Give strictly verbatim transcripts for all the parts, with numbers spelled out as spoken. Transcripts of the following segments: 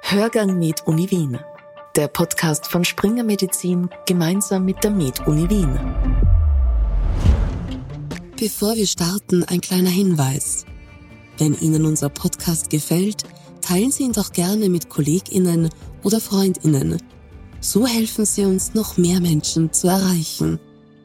Hörgang Med-Uni Wien, der Podcast von Springer Medizin gemeinsam mit der Med-Uni Wien. Bevor wir starten, ein kleiner Hinweis. Wenn Ihnen unser Podcast gefällt, teilen Sie ihn doch gerne mit KollegInnen oder FreundInnen. So helfen Sie uns, noch mehr Menschen zu erreichen.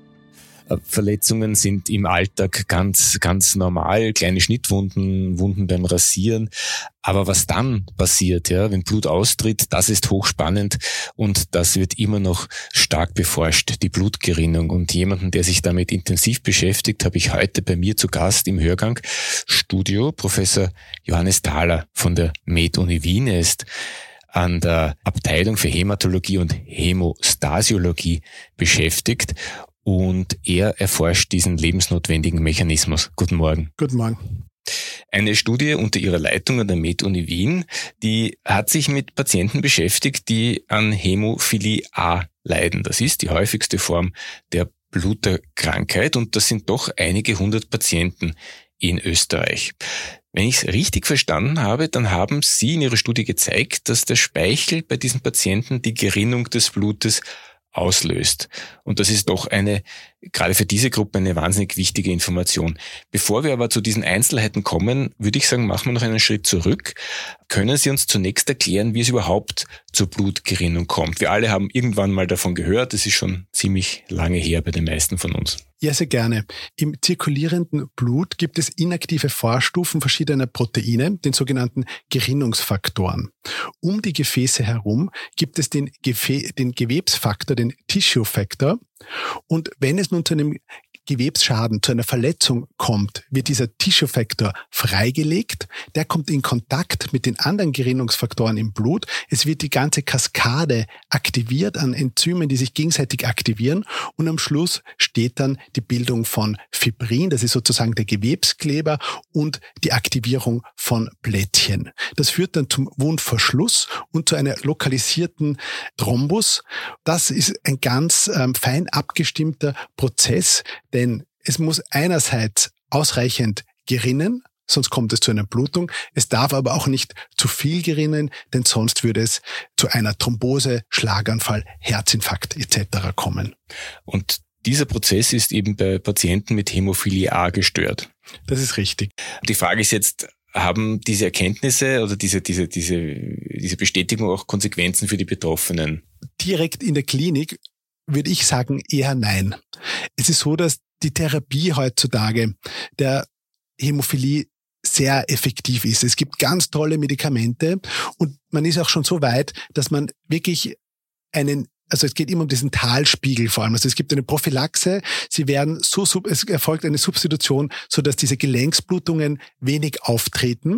Verletzungen sind im Alltag ganz, ganz normal, kleine Schnittwunden, Wunden beim Rasieren. Aber was dann passiert, ja, wenn Blut austritt, das ist hochspannend und das wird immer noch stark beforscht, die Blutgerinnung. Und jemanden, der sich damit intensiv beschäftigt, habe ich heute bei mir zu Gast im Hörgang Studio, Professor Johannes Thaler von der Med-Uni Wien. Er ist an der Abteilung für Hämatologie und Hämostasiologie beschäftigt. Und er erforscht diesen lebensnotwendigen Mechanismus. Guten Morgen. Guten Morgen. Eine Studie unter Ihrer Leitung an der Med-Uni Wien, die hat sich mit Patienten beschäftigt, die an Hämophilie A leiden. Das ist die häufigste Form der Bluterkrankheit und das sind doch einige hundert Patienten in Österreich. Wenn ich es richtig verstanden habe, dann haben Sie in Ihrer Studie gezeigt, dass der Speichel bei diesen Patienten die Gerinnung des Blutes auslöst. Und das ist doch eine, gerade für diese Gruppe, eine wahnsinnig wichtige Information. Bevor wir aber zu diesen Einzelheiten kommen, würde ich sagen, machen wir noch einen Schritt zurück. Können Sie uns zunächst erklären, wie es überhaupt zur Blutgerinnung kommt? Wir alle haben irgendwann mal davon gehört, das ist schon ziemlich lange her bei den meisten von uns. Ja, sehr gerne. Im zirkulierenden Blut gibt es inaktive Vorstufen verschiedener Proteine, den sogenannten Gerinnungsfaktoren. Um die Gefäße herum gibt es den, Gefä- den Gewebsfaktor, den Tissue Factor. Und wenn es nun zu einem Gewebsschaden, zu einer Verletzung kommt, wird dieser Tissue Factor freigelegt. Der kommt in Kontakt mit den anderen Gerinnungsfaktoren im Blut. Es wird die ganze Kaskade aktiviert an Enzymen, die sich gegenseitig aktivieren. Und am Schluss steht dann die Bildung von Fibrin, das ist sozusagen der Gewebskleber, und die Aktivierung von Plättchen. Das führt dann zum Wundverschluss und zu einer lokalisierten Thrombus. Das ist ein ganz ähm, fein abgestimmter Prozess, denn es muss einerseits ausreichend gerinnen, sonst kommt es zu einer Blutung. Es darf aber auch nicht zu viel gerinnen, denn sonst würde es zu einer Thrombose, Schlaganfall, Herzinfarkt et cetera kommen. Und dieser Prozess ist eben bei Patienten mit Hämophilie A gestört. Das ist richtig. Die Frage ist jetzt, haben diese Erkenntnisse oder diese, diese, diese, diese Bestätigung auch Konsequenzen für die Betroffenen? Direkt in der Klinik würde ich sagen, eher nein. Es ist so, dass die Therapie heutzutage der Hämophilie sehr effektiv ist. Es gibt ganz tolle Medikamente und man ist auch schon so weit, dass man wirklich einen, also es geht immer um diesen Talspiegel vor allem. Also es gibt eine Prophylaxe, sie werden so, es erfolgt eine Substitution, sodass diese Gelenksblutungen wenig auftreten.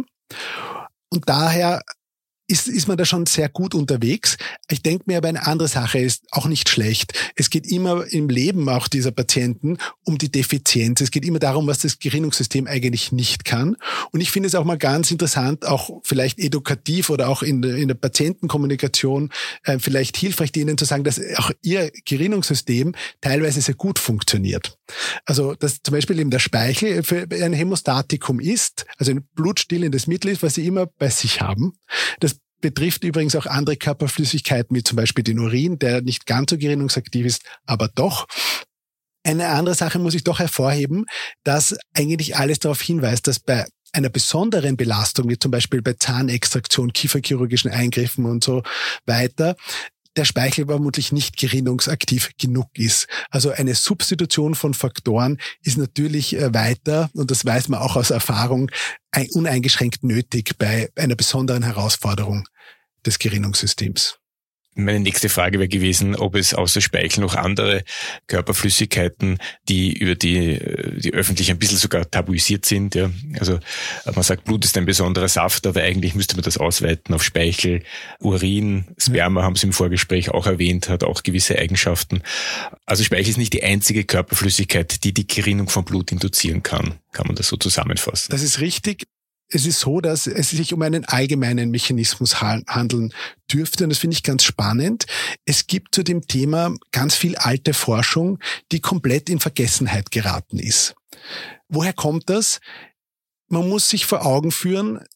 Und daher Ist, ist man da schon sehr gut unterwegs. Ich denke mir aber, eine andere Sache ist auch nicht schlecht. Es geht immer im Leben auch dieser Patienten um die Defizienz. Es geht immer darum, was das Gerinnungssystem eigentlich nicht kann. Und ich finde es auch mal ganz interessant, auch vielleicht edukativ oder auch in, in der Patientenkommunikation äh, vielleicht hilfreich, denen zu sagen, dass auch ihr Gerinnungssystem teilweise sehr gut funktioniert. Also, dass zum Beispiel eben der Speichel für ein Hämostatikum ist, also ein blutstillendes Mittel ist, was sie immer bei sich haben. Das betrifft übrigens auch andere Körperflüssigkeiten, wie zum Beispiel den Urin, der nicht ganz so gerinnungsaktiv ist, aber doch. Eine andere Sache muss ich doch hervorheben, dass eigentlich alles darauf hinweist, dass bei einer besonderen Belastung, wie zum Beispiel bei Zahnextraktion, kieferchirurgischen Eingriffen und so weiter, der Speichel vermutlich nicht gerinnungsaktiv genug ist. Also eine Substitution von Faktoren ist natürlich weiter, und das weiß man auch aus Erfahrung, uneingeschränkt nötig bei einer besonderen Herausforderung des Gerinnungssystems. Meine nächste Frage wäre gewesen, ob es außer Speichel noch andere Körperflüssigkeiten, die über die, die öffentlich ein bisschen sogar tabuisiert sind. Ja. Also man sagt, Blut ist ein besonderer Saft, aber eigentlich müsste man das ausweiten auf Speichel, Urin, Sperma, haben Sie im Vorgespräch auch erwähnt, hat auch gewisse Eigenschaften. Also Speichel ist nicht die einzige Körperflüssigkeit, die die Gerinnung von Blut induzieren kann. Kann man das so zusammenfassen? Das ist richtig. Es ist so, dass es sich um einen allgemeinen Mechanismus handeln dürfte, und das finde ich ganz spannend. Es gibt zu dem Thema ganz viel alte Forschung, die komplett in Vergessenheit geraten ist. Woher kommt das? Man muss sich vor Augen führen,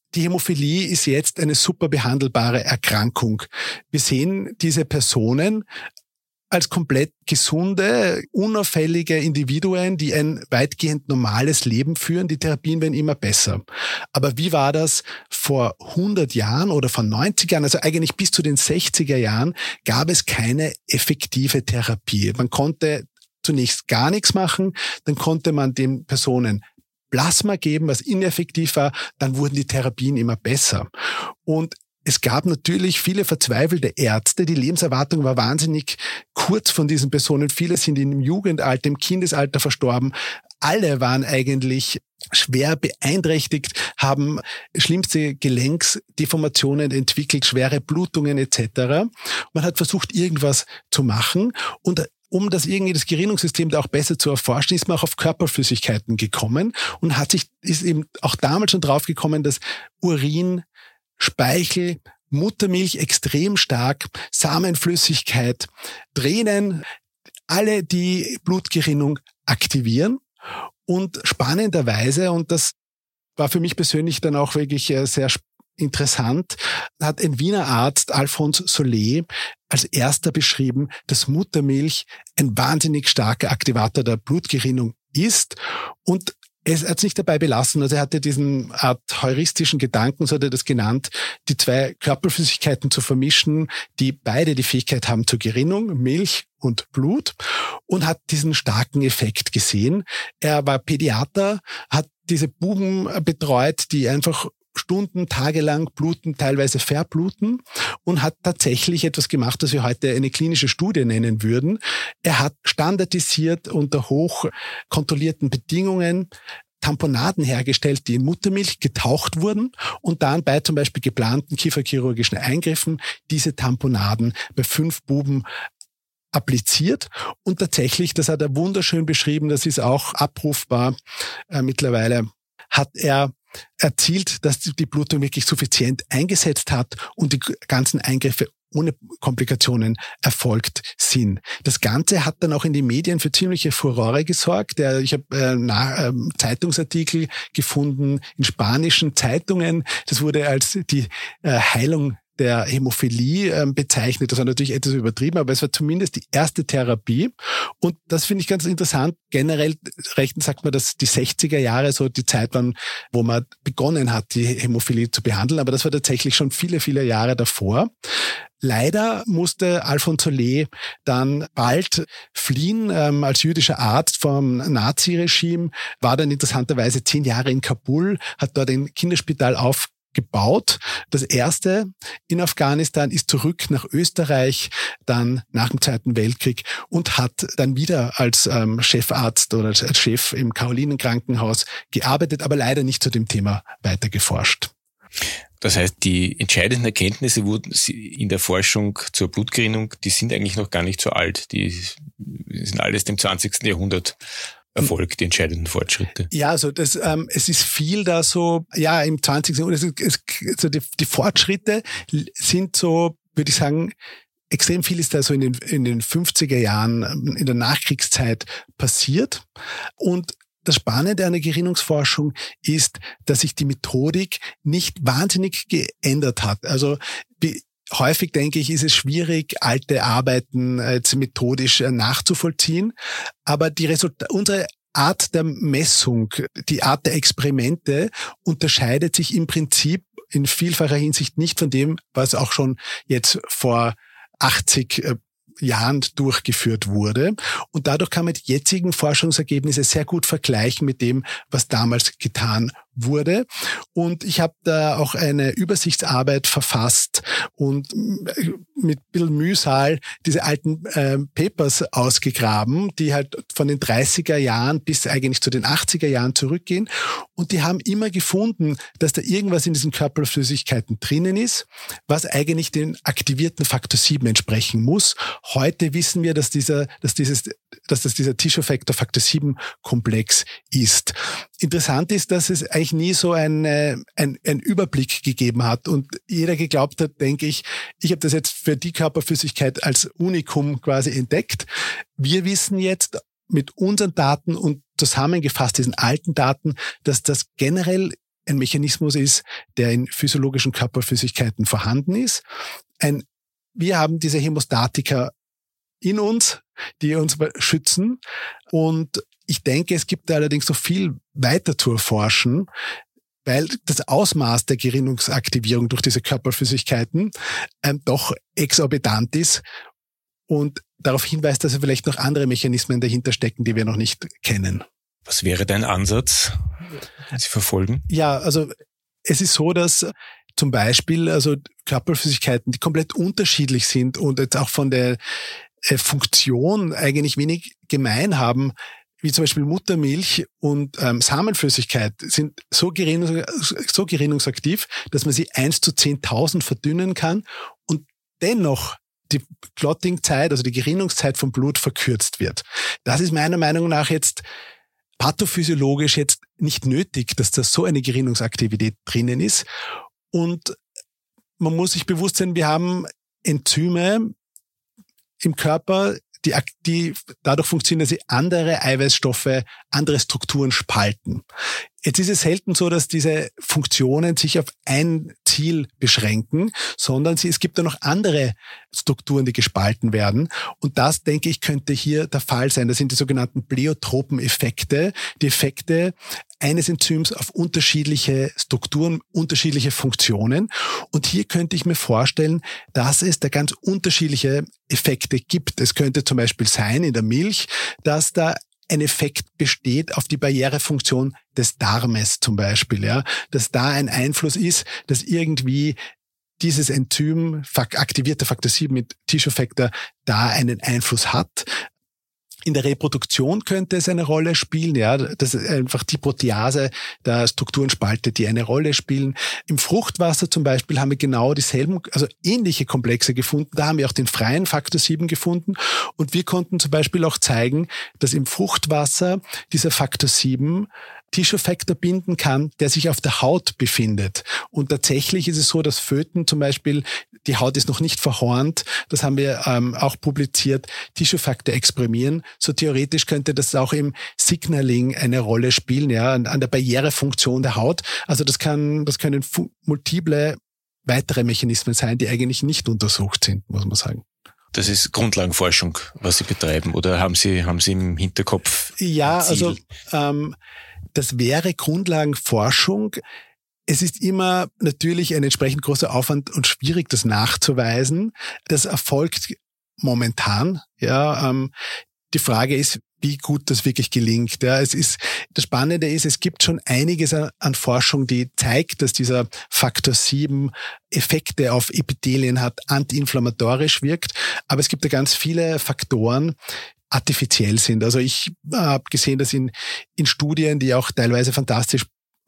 die Hämophilie ist jetzt eine super behandelbare Erkrankung. Wir sehen diese Personen als komplett gesunde, unauffällige Individuen, die ein weitgehend normales Leben führen. Die Therapien werden immer besser. Aber wie war das vor hundert Jahren oder vor neunzig Jahren? Also eigentlich bis zu den sechziger Jahren gab es keine effektive Therapie. Man konnte zunächst gar nichts machen, dann konnte man den Personen Plasma geben, was ineffektiv war, dann wurden die Therapien immer besser. Und es gab natürlich viele verzweifelte Ärzte. Die Lebenserwartung war wahnsinnig kurz von diesen Personen. Viele sind im Jugendalter, im Kindesalter verstorben. Alle waren eigentlich schwer beeinträchtigt, haben schlimmste Gelenksdeformationen entwickelt, schwere Blutungen et cetera. Man hat versucht, irgendwas zu machen. Und um das irgendwie das Gerinnungssystem da auch besser zu erforschen, ist man auch auf Körperflüssigkeiten gekommen und hat sich, ist eben auch damals schon drauf gekommen, dass Urin, Speichel, Muttermilch extrem stark, Samenflüssigkeit, Tränen, alle die Blutgerinnung aktivieren. Und spannenderweise, und das war für mich persönlich dann auch wirklich sehr interessant, hat ein Wiener Arzt, Alphonse Solé, als erster beschrieben, dass Muttermilch ein wahnsinnig starker Aktivator der Blutgerinnung ist. Und es hat es nicht dabei belassen, also er hatte diesen Art heuristischen Gedanken, so hat er das genannt, die zwei Körperflüssigkeiten zu vermischen, die beide die Fähigkeit haben zur Gerinnung, Milch und Blut, und hat diesen starken Effekt gesehen. Er war Pädiater, hat diese Buben betreut, die einfach Stunden, tagelang bluten, teilweise verbluten, und hat tatsächlich etwas gemacht, das wir heute eine klinische Studie nennen würden. Er hat standardisiert unter hoch kontrollierten Bedingungen Tamponaden hergestellt, die in Muttermilch getaucht wurden und dann bei zum Beispiel geplanten kieferchirurgischen Eingriffen diese Tamponaden bei fünf Buben appliziert, und tatsächlich, das hat er wunderschön beschrieben, das ist auch abrufbar äh, mittlerweile, hat er erzielt, dass die Blutung wirklich suffizient eingesetzt hat und die ganzen Eingriffe ohne Komplikationen erfolgt sind. Das Ganze hat dann auch in den Medien für ziemliche Furore gesorgt. Ich habe äh, äh, Zeitungsartikel gefunden in spanischen Zeitungen. Das wurde als die äh, Heilung der Hämophilie äh, bezeichnet. Das war natürlich etwas übertrieben, aber es war zumindest die erste Therapie. Und das finde ich ganz interessant. Generell rechten sagt man, dass die sechziger Jahre so die Zeit waren, wo man begonnen hat, die Hämophilie zu behandeln. Aber das war tatsächlich schon viele, viele Jahre davor. Leider musste Alphonse Solé dann bald fliehen ähm, als jüdischer Arzt vom Naziregime, war dann interessanterweise zehn Jahre in Kabul, hat dort ein Kinderspital aufgebaut. gebaut. Das erste in Afghanistan, ist zurück nach Österreich, dann nach dem Zweiten Weltkrieg, und hat dann wieder als ähm, Chefarzt oder als Chef im Karolinen-Krankenhaus gearbeitet, aber leider nicht zu dem Thema weiter geforscht. Das heißt, die entscheidenden Erkenntnisse wurden in der Forschung zur Blutgerinnung, die sind eigentlich noch gar nicht so alt. Die sind alles im zwanzigsten Jahrhundert erfolgt, die entscheidenden Fortschritte. Ja, also das, ähm, es ist viel da so, ja, im zwanzigsten Jahrhundert, es, es, also die, die Fortschritte sind so, würde ich sagen, extrem viel ist da so in den, in den fünfziger Jahren, in der Nachkriegszeit passiert. Und das Spannende an der Gerinnungsforschung ist, dass sich die Methodik nicht wahnsinnig geändert hat. Also, wie, häufig, denke ich, ist es schwierig, alte Arbeiten jetzt methodisch nachzuvollziehen. Aber die Resultate, unsere Art der Messung, die Art der Experimente unterscheidet sich im Prinzip in vielfacher Hinsicht nicht von dem, was auch schon jetzt vor achtzig Jahren durchgeführt wurde. Und dadurch kann man die jetzigen Forschungsergebnisse sehr gut vergleichen mit dem, was damals getan wurde. Und ich habe da auch eine Übersichtsarbeit verfasst und mit ein bisschen Mühsal diese alten äh, Papers ausgegraben, die halt von den dreißiger Jahren bis eigentlich zu den achtziger Jahren zurückgehen. Und die haben immer gefunden, dass da irgendwas in diesen Körperflüssigkeiten drinnen ist, was eigentlich den aktivierten Faktor sieben entsprechen muss. Heute wissen wir, dass dieser, dass dieses, dass das dieser Tissue Factor Faktor sieben Komplex ist. Interessant ist, dass es eigentlich nie so ein, ein, ein Überblick gegeben hat und jeder geglaubt hat, denke ich, ich habe das jetzt für die Körperflüssigkeit als Unikum quasi entdeckt. Wir wissen jetzt mit unseren Daten und zusammengefasst diesen alten Daten, dass das generell ein Mechanismus ist, der in physiologischen Körperflüssigkeiten vorhanden ist. Ein, wir haben diese Hämostatika in uns, die uns schützen. Und ich denke, es gibt da allerdings noch viel weiter zu erforschen, weil das Ausmaß der Gerinnungsaktivierung durch diese Körperflüssigkeiten ähm, doch exorbitant ist und darauf hinweist, dass vielleicht noch andere Mechanismen dahinter stecken, die wir noch nicht kennen. Was wäre dein Ansatz, den Sie verfolgen? Ja, also es ist so, dass zum Beispiel also Körperflüssigkeiten, die komplett unterschiedlich sind und jetzt auch von der äh, Funktion eigentlich wenig gemein haben, wie zum Beispiel Muttermilch und ähm, Samenflüssigkeit, sind so, gerinnungs- so gerinnungsaktiv, dass man sie eins zu zehntausend verdünnen kann und dennoch die Clotting-Zeit, also die Gerinnungszeit vom Blut verkürzt wird. Das ist meiner Meinung nach jetzt pathophysiologisch jetzt nicht nötig, dass da so eine Gerinnungsaktivität drinnen ist. Und man muss sich bewusst sein, wir haben Enzyme im Körper, die, die dadurch funktionieren, dass sie andere Eiweißstoffe, andere Strukturen spalten. Jetzt ist es selten so, dass diese Funktionen sich auf ein Ziel beschränken, sondern sie, es gibt da noch andere Strukturen, die gespalten werden. Und das, denke ich, könnte hier der Fall sein. Das sind die sogenannten pleiotropen Effekte, die Effekte eines Enzyms auf unterschiedliche Strukturen, unterschiedliche Funktionen. Und hier könnte ich mir vorstellen, dass es da ganz unterschiedliche Effekte gibt. Es könnte zum Beispiel sein in der Milch, dass da ein Effekt besteht auf die Barrierefunktion des Darmes zum Beispiel, ja, dass da ein Einfluss ist, dass irgendwie dieses Enzym, aktivierte Faktor sieben mit Tissue Factor, da einen Einfluss hat. In der Reproduktion könnte es eine Rolle spielen, ja, das ist einfach die Protease der Strukturen spaltet, die eine Rolle spielen. Im Fruchtwasser zum Beispiel haben wir genau dieselben, also ähnliche Komplexe gefunden. Da haben wir auch den freien Faktor sieben gefunden und wir konnten zum Beispiel auch zeigen, dass im Fruchtwasser dieser Faktor sieben Tissue Factor binden kann, der sich auf der Haut befindet. Und tatsächlich ist es so, dass Föten zum Beispiel, die Haut ist noch nicht verhornt, das haben wir ähm, auch publiziert, Tissue Factor exprimieren. So theoretisch könnte das auch im Signaling eine Rolle spielen, ja, an, an der Barrierefunktion der Haut. Also das kann, das können fu- multiple weitere Mechanismen sein, die eigentlich nicht untersucht sind, muss man sagen. Das ist Grundlagenforschung, was Sie betreiben, oder haben Sie, haben Sie im Hinterkopf Ja, ein Ziel? also ähm, das wäre Grundlagenforschung. Es ist immer natürlich ein entsprechend großer Aufwand und schwierig, das nachzuweisen. Das erfolgt momentan. Ja, ähm, die Frage ist, wie gut das wirklich gelingt. Ja, es ist, das Spannende ist, es gibt schon einiges an Forschung, die zeigt, dass dieser Faktor sieben Effekte auf Epithelien hat, antiinflammatorisch wirkt. Aber es gibt da ganz viele Faktoren, artifiziell sind. Also ich habe gesehen, dass in, in Studien, die auch teilweise fantastisch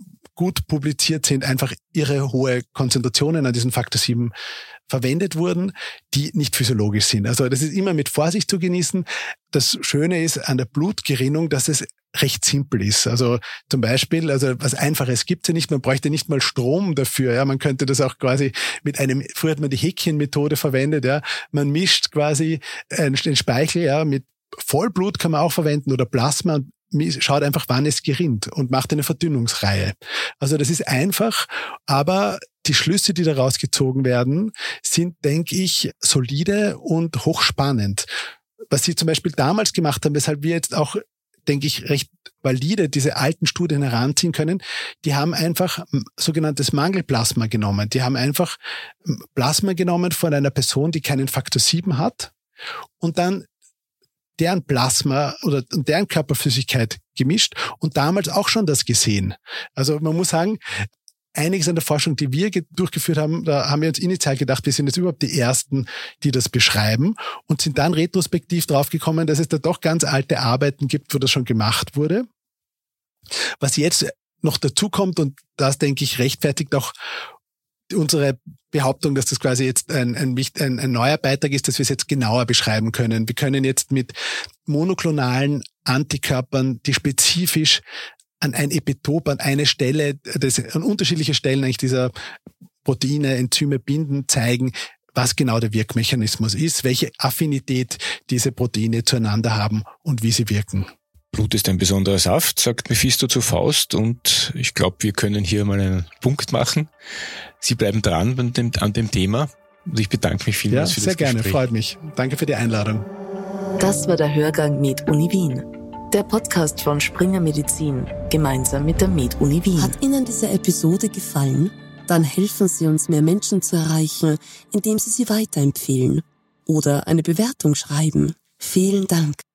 gut publiziert sind, einfach irre hohe Konzentrationen an diesen Faktor sieben verwendet wurden, die nicht physiologisch sind. Also das ist immer mit Vorsicht zu genießen. Das Schöne ist an der Blutgerinnung, dass es recht simpel ist. Also zum Beispiel, also was Einfaches gibt's ja nicht, man bräuchte nicht mal Strom dafür. Ja, man könnte das auch quasi mit einem, früher hat man die Häkchenmethode verwendet, ja, man mischt quasi den Speichel, ja, mit Vollblut kann man auch verwenden oder Plasma und schaut einfach, wann es gerinnt und macht eine Verdünnungsreihe. Also das ist einfach, aber die Schlüsse, die daraus gezogen werden, sind, denke ich, solide und hochspannend. Was Sie zum Beispiel damals gemacht haben, weshalb wir jetzt auch, denke ich, recht valide diese alten Studien heranziehen können, die haben einfach sogenanntes Mangelplasma genommen. Die haben einfach Plasma genommen von einer Person, die keinen Faktor sieben hat und dann deren Plasma oder deren Körperflüssigkeit gemischt und damals auch schon das gesehen. Also man muss sagen, einiges an der Forschung, die wir durchgeführt haben, da haben wir uns initial gedacht, wir sind jetzt überhaupt die Ersten, die das beschreiben und sind dann retrospektiv draufgekommen, dass es da doch ganz alte Arbeiten gibt, wo das schon gemacht wurde. Was jetzt noch dazu kommt, und das, denke ich, rechtfertigt auch unsere Behauptung, dass das quasi jetzt ein, ein, ein, ein neuer Beitrag ist, dass wir es jetzt genauer beschreiben können. Wir können jetzt mit monoklonalen Antikörpern, die spezifisch an ein Epitop, an eine Stelle, das, an unterschiedliche Stellen eigentlich dieser Proteine, Enzyme binden, zeigen, was genau der Wirkmechanismus ist, welche Affinität diese Proteine zueinander haben und wie sie wirken. Blut ist ein besonderer Saft, sagt Mephisto zu Faust, und ich glaube, wir können hier mal einen Punkt machen. Sie bleiben dran an dem, an dem Thema, und ich bedanke mich vielmals ja, für das sehr gerne, Gespräch. freut mich. Danke für die Einladung. Das war der Hörgang MedUni Wien, der Podcast von Springer Medizin, gemeinsam mit der MedUni Wien. Hat Ihnen diese Episode gefallen? Dann helfen Sie uns, mehr Menschen zu erreichen, indem Sie sie weiterempfehlen oder eine Bewertung schreiben. Vielen Dank.